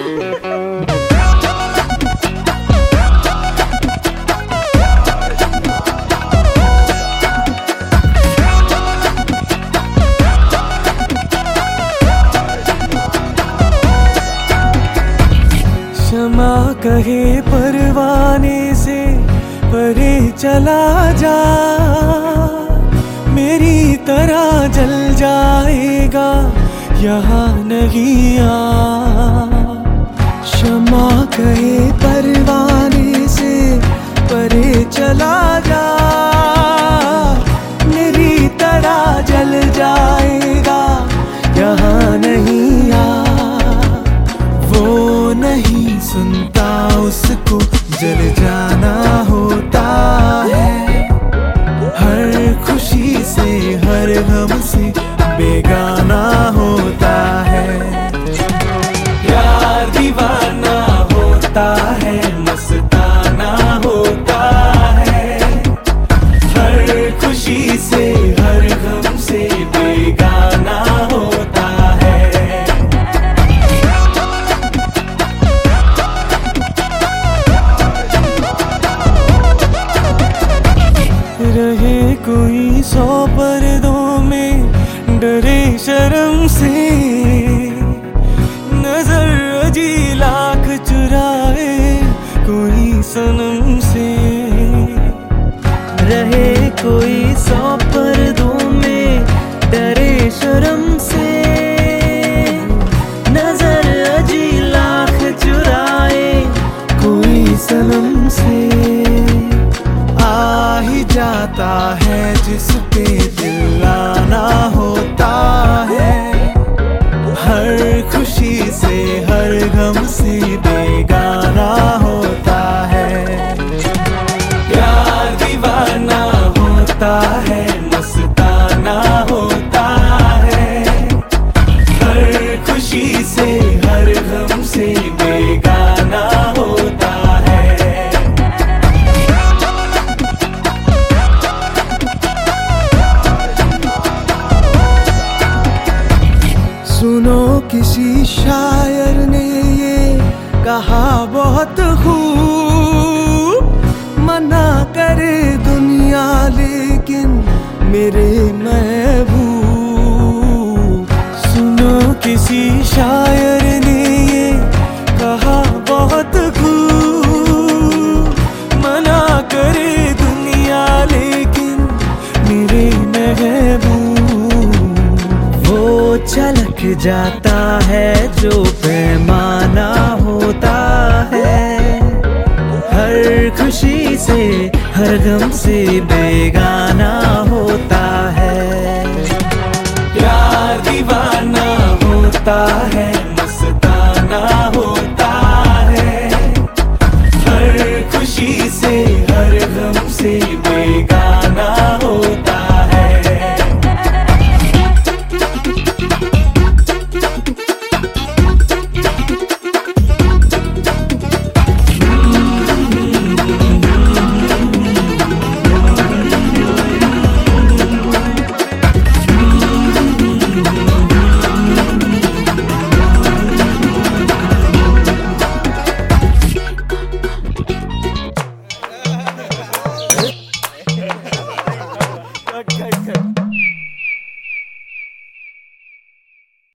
क्षमा कहे परवाने से परे चला जा, मेरी तरह जल जाएगा यहाँ नहीं आ। क्षमा कहे परवाने से परे चला जा, मेरी तरह जल जाएगा यहाँ नहीं आ। वो नहीं सुनता उसको जल जाना होता है, हर खुशी से हर गम से बेगाना होता है। प्यार दीवाना होता है, मस्ताना होता है, हर खुशी से हर गम से बेगाना होता है। रहे कोई 100 पर्दों में डरे शर्म से, नजर अजी लाख चुराए कोई सनम से। रहे कोई 100 पर्दों में डरे शर्म से, नजर अजी लाख चुराए कोई सनम से। आ ही जाता है जिस पे दिल आना होता है, हर खुशी से हर गम से बेगाना होता है। प्यार दीवाना होता है, मस्ताना होता है, हर खुशी से हर गम से बेगाना होता है। सुनो किसी शायर ने ये कहा बहुत खूब, मना करे दुनिया लेकिन मेरे महबूब। सुनो किसी शायर ने ये कहा बहुत खूब, मना करे दुनिया लेकिन मेरे महबूब। वो छलक जाता है जो पैमाना होता है, हर खुशी से हर गम से बेगाना